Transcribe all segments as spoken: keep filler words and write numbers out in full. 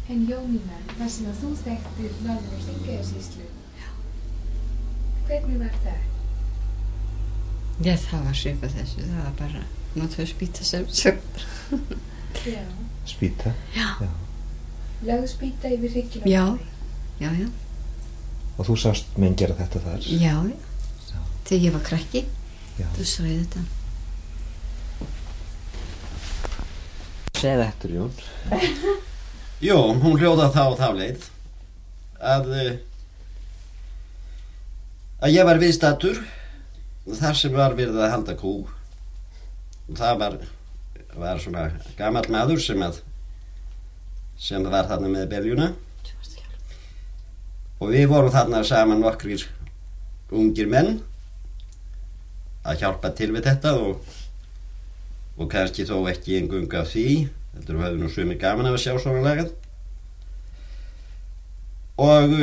En Jónína, þar sem að þú þekktir norður og Þingeyjarsýslu, hvernig var það? Já, það var svipað þessu, það var bara notaðu spýta sem sögn. Já. Spýta? Já. Já. Lögðu spýta yfir hrygginn á Já, manni? já, já. Og þú sást menn gera þetta þar? Já, já. Já. Þegar ég var krakki, Já. þú sá ég þetta. Segð eftir, Jón. Jó, hún hljóða þá þá leið að að ég var viðstaddur þar sem var verið að halda kú. Það var var svona gamall maður sem að sem var þarna með beljuna og við vorum þarna saman nokkrir ungir menn að hjálpa til við þetta og og kannski þó ekki engunga af því. Þetta höfðu nú sumir gaman af að sjá svona lagað. Og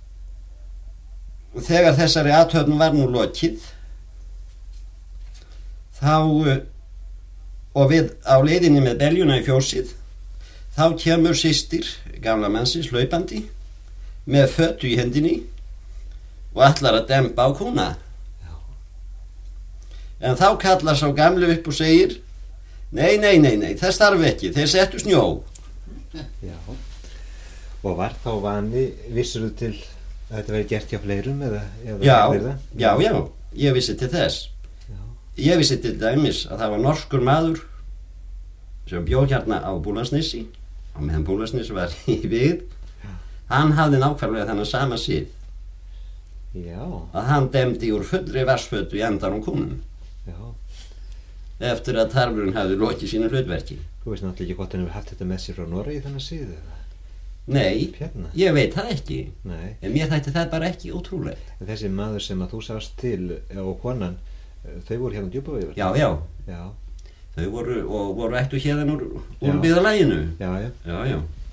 þegar þessari athöfn var nú lokið, þá, og við á leiðinni með beljuna í fjósið, þá kemur systir gamla mannsins hlaupandi með fötu í hendinni og ætlar að demba á kúna. En þá kallar sá gamli upp og segir: Nei, nei, nei, nei, það starfi ekki, þeir settu snjó. Já. Og var þá vani, vissirðu til að þetta verið gert hjá fleirum eða? eða Já, það? já, já, ég vissi til þess. Já. Ég vissi til dæmis að það var norskur maður sem bjó hérna á Búlandsnesi, og meðan Búlandsnes var í við, hann hafði nákvæmlega þennan sama sið. Já. Að hann demdi úr fullri vassfötu í endan á kúnum. Já. Eftir að tarfurinn hafði lokið sínu hlutverki. Þú veist náttúrulega ekki hvort hann hefur haft þetta með sér frá Noregi þennan síðu eða? Nei, Hérna? ég veit það ekki. Nei. En mér þætti það bara ekki ótrúlegt. En þessi maður sem að þú sást til og konan, þau voru hérna Djúpavík? Já, já. Já. Þau voru, og voru ættu hérna úr, úr Já. byggðarlaginu. Já, já. Já, já.